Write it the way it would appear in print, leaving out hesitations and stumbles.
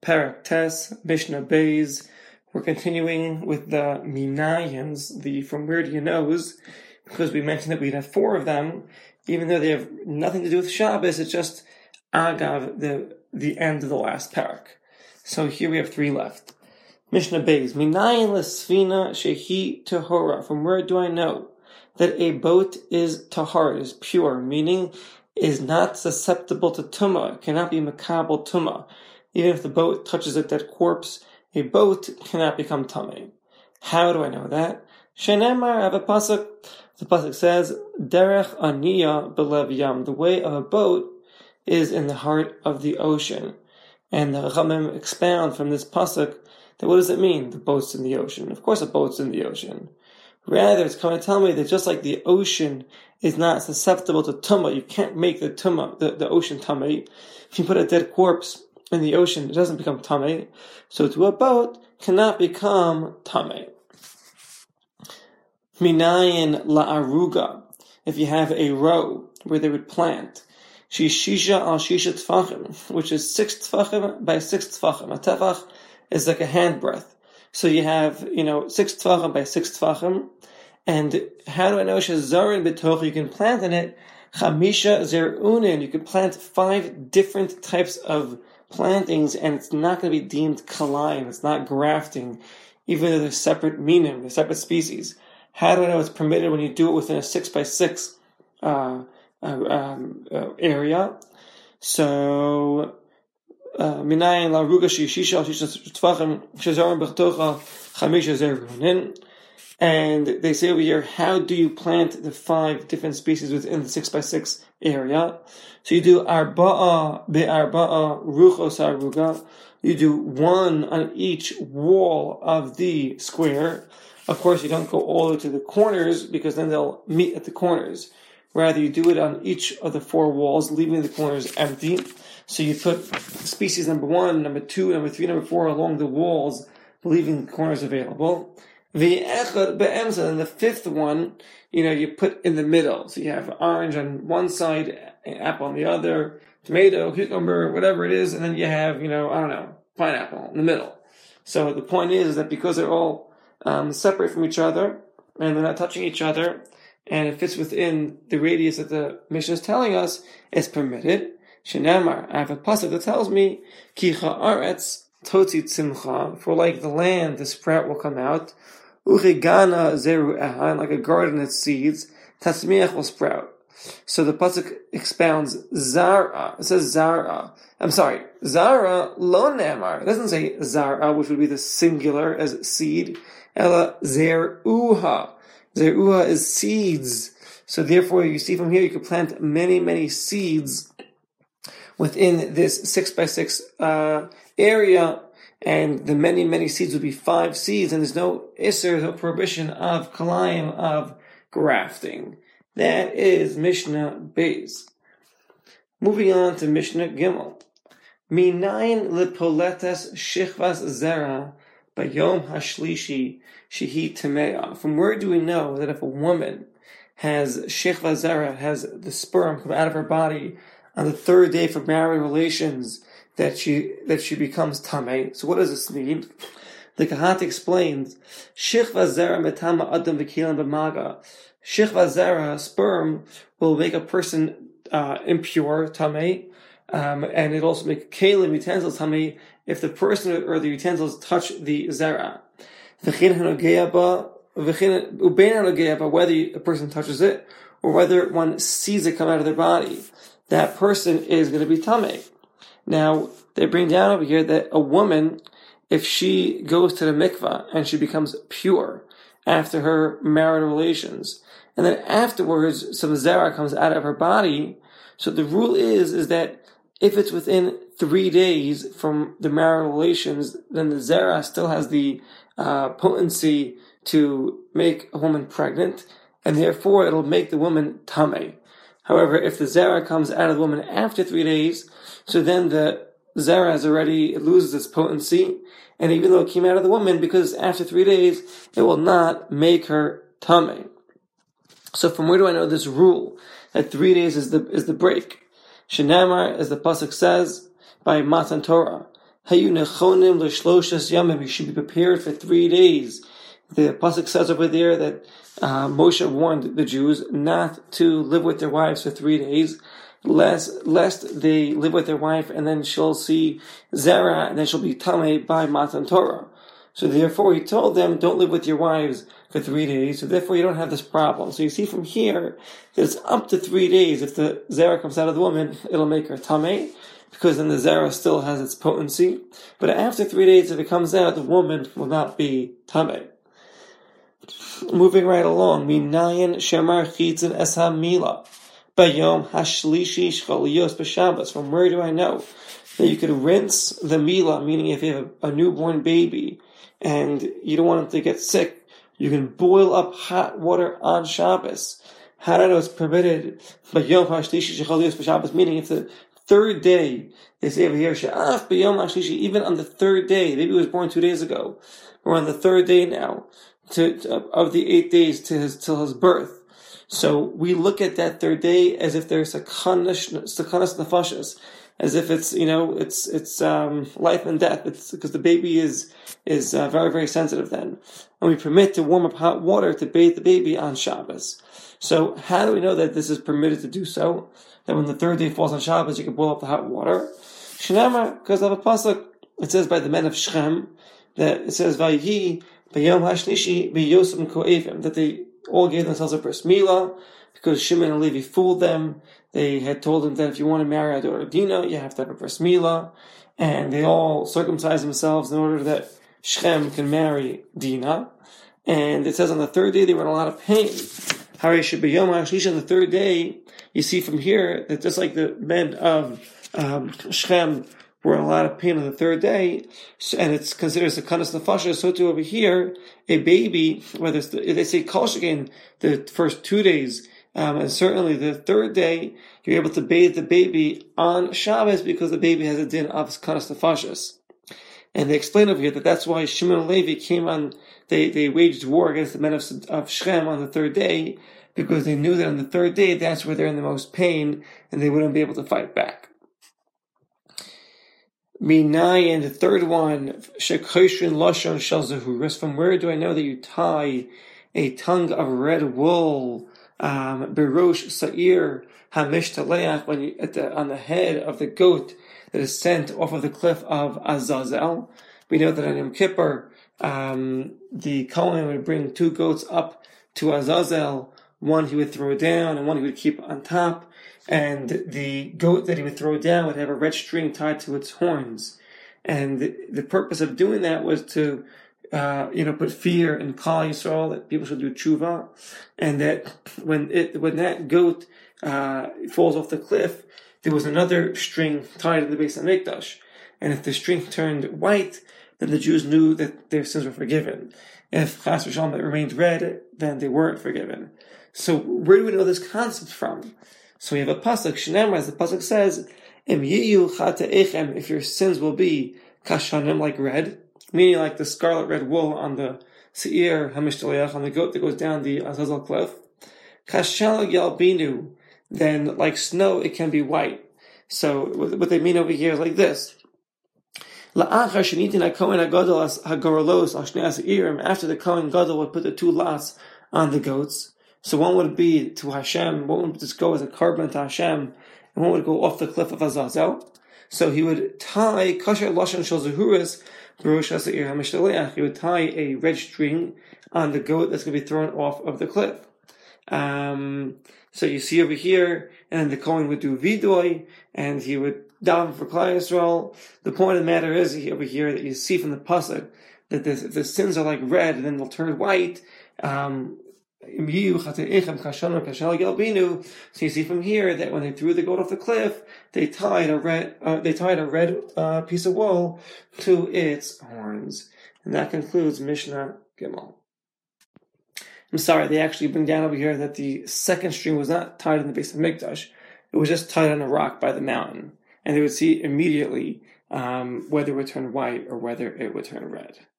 Parak Tes, Mishnah Beis. We're continuing with the Minayans, the from where do you knows, because we mentioned that we'd have four of them, even though they have nothing to do with Shabbos, it's just Agav, the end of the last parak. So here we have three left. Mishnah Beis, Minayan Lesfina Shehi Tahora. From where do I know that a boat is tahar, is pure, meaning is not susceptible to tumah, cannot be makabel tumah. Even if the boat touches a dead corpse, a boat cannot become tameh. How do I know that? Shenemar, I have a pasuk. The pasuk says, Derech aniya belev yam. The way of a boat is in the heart of the ocean. And the Chachamim expound from this pasuk that what does it mean, the boat's in the ocean? Of course a boat's in the ocean. Rather, it's coming to tell me that just like the ocean is not susceptible to tumah, you can't make the tumah, the ocean tameh. If you put a dead corpse in the ocean, it doesn't become tameh. So to a boat cannot become tameh. Minayin la'aruga. If you have a row where they would plant, shisha al shisha tfachim, which is 6 tfachim by 6 tfachim. A tefach is like a handbreadth. So you have, 6 tfachim by 6 tfachim. And how do I know shezarin b'toch? You can plant in it chamisha zerunin. You can plant 5 different types of plantings, and it's not going to be deemed kalayim. It's not grafting, even though they're separate minim, they're separate species. How do I know it's permitted when you do it within a 6 by 6 area? So, minayin la'ruga shisha tfachim shezarin b'tocha chamisha zerunin. And they say over here, how do you plant the 5 different species within the 6 by 6 area? So you do arba'a be'arba'a ruchos aruga. You do 1 on each wall of the square. Of course, you don't go all the way to the corners because then they'll meet at the corners. Rather, you do it on each of the 4 walls, leaving the corners empty. So you put species number 1, number 2, number 3, number 4 along the walls, leaving the corners available. And the 5th one, you put in the middle. So you have orange on one side, apple on the other, tomato, cucumber, whatever it is, and then you have, pineapple in the middle. So the point is that because they're all separate from each other, and they're not touching each other, and it fits within the radius that the Mishnah is telling us, it's permitted. Shenamar, I have a pasuk that tells me, Ki ha'aretz totzi tzimcha, for like the land, the sprout will come out. Uchigana zeru'ah, like a garden that seeds, tatzmiach will sprout. So the pasuk expounds zara. It says zara. Zara lo nemar. It doesn't say zara, which would be the singular as seed. Ela zeru'ah. Zeru'ah is seeds. So therefore, you see from here, you could plant many, many seeds within this 6 by 6 area. And the many, many seeds would be 5 seeds, and there's no isser, no prohibition of kalayim, of grafting. That is Mishnah Beis. Moving on to Mishnah Gimel. Minayin lepoletes shichvas zera bayom hashlishi shehi tamea. From where do we know that if a woman has shichvas zera, has the sperm come out of her body on the 3rd day for marriage relations, that she becomes tameh? So what does this mean? The Kahat explains, Shichva zera metama adam v'kilan b'maga. Shichva zera, sperm, will make a person impure, tameh, and it also make kalim, utensils, tameh, if the person or the utensils touch the zera. Whether a person touches it, or whether one sees it come out of their body, that person is going to be tameh. Now, they bring down over here that a woman, if she goes to the mikvah and she becomes pure after her marital relations, and then afterwards some zera comes out of her body, so the rule is that if it's within 3 days from the marital relations, then the zera still has the potency to make a woman pregnant, and therefore it'll make the woman tameh. However, if the zera comes out of the woman after 3 days, so then the zera has it loses its potency, and even though it came out of the woman, because after 3 days, it will not make her tameh. So from where do I know this rule that 3 days is the break? Shenamar, as the pasuk says by Matan Torah, Hayu nechonim l'shloshas yamim. You should be prepared for 3 days. The pasuk says over there that Moshe warned the Jews not to live with their wives for 3 days, lest they live with their wife and then she'll see Zera and then she'll be tamei by Matan Torah. So therefore he told them, don't live with your wives for 3 days, so therefore you don't have this problem. So you see from here that it's up to 3 days. If the Zera comes out of the woman, it'll make her tamei, because then the Zera still has its potency. But after 3 days, if it comes out, the woman will not be tamei. Moving right along, Minayin Shemar Chitzin Es HaMila Bayom Hashlishi Shchaliyos B'Shabbos. From where do I know that you could rinse the Mila, meaning if you have a newborn baby and you don't want him to get sick, you can boil up hot water on Shabbos. How do I know it's permitted? Bayom Hashlishi Shchaliyos B'Shabbos, meaning if the third day, they say over here, Sha'af Bayom Hashlishi, even on the third day, maybe he was born 2 days ago, we're on the third day now, of the 8 days till his birth. So we look at that third day as if there's sakanas nefashos, as if it's it's life and death. It's because the baby is very, very sensitive then, and we permit to warm up hot water to bathe the baby on Shabbos. So how do we know that this is permitted to do so? That when the third day falls on Shabbos, you can boil up the hot water. Shnama, because of a pasuk, it says by the men of Shechem that it says Vayihi B'yom Hashlishi B'yosem Ko'evim, that they all gave themselves a bris milah because Shimon and Levi fooled them. They had told them that if you want to marry our daughter Dina, you have to have a bris milah, and they all circumcised themselves in order that Shechem can marry Dina. And it says on the third day they were in a lot of pain. Harish B'yom Hashlishi, on the third day, you see from here that just like the men of Shechem were in a lot of pain on the third day, and it's considered sakanas nefashos, so too over here, a baby, whether it's they say kol shekain the first 2 days, and certainly the third day, you're able to bathe the baby on Shabbos because the baby has a din of sakanas nefashos. And they explain over here that that's why Shimon and Levi came on, they waged war against the men of Shechem on the third day, because they knew that on the third day, that's where they're in the most pain, and they wouldn't be able to fight back. Minai, and the third one, Shekhoshrin Lashon Shel Zahuras. From where do I know that you tie a tongue of red wool, Berosh Sa'ir Hamish Taleach, on the head of the goat that is sent off of the cliff of Azazel? We know that on Yom Kippur, the Kohen would bring 2 goats up to Azazel. One he would throw down, and one he would keep on top. And the goat that he would throw down would have a red string tied to its horns. And the purpose of doing that was to, put fear in Klal Yisrael that people should do tshuva, and that when that goat falls off the cliff, there was another string tied in the Beis Hamikdash. And if the string turned white, then the Jews knew that their sins were forgiven. If Chas v'Shalom it remained red, then they weren't forgiven. So where do we know this concept from? So we have a pasuk, Shneimar, as the pasuk says, Im yiyu chata'echem, if your sins will be kashanim, like red, meaning like the scarlet red wool on the seir hamishtalech, on the goat that goes down the Azazel cliff. Kashal yalbinu, then like snow it can be white. So what they mean over here is like this. After the Kohen Gadol would put the 2 lots on the goats, so one would be to Hashem, one would just go as a carbon to Hashem, and one would go off the cliff of Azazel. So he would tie Kasher Lashon Shel Zahuras Berosh Ha'Seir HaMishtalech. He would tie a red string on the goat that's going to be thrown off of the cliff. So you see over here, and then the Kohen would do Vidoy, and he would daven for Klal Yisrael. The point of the matter is over here that you see from the pasuk that if the sins are like red, then they'll turn white. So you see from here that when they threw the goat off the cliff, they tied a red piece of wool to its horns. And that concludes Mishnah Gimel. I'm sorry, they actually bring down over here that the second string was not tied in the Beis Hamikdash. It was just tied on a rock by the mountain. And they would see immediately whether it would turn white or whether it would turn red.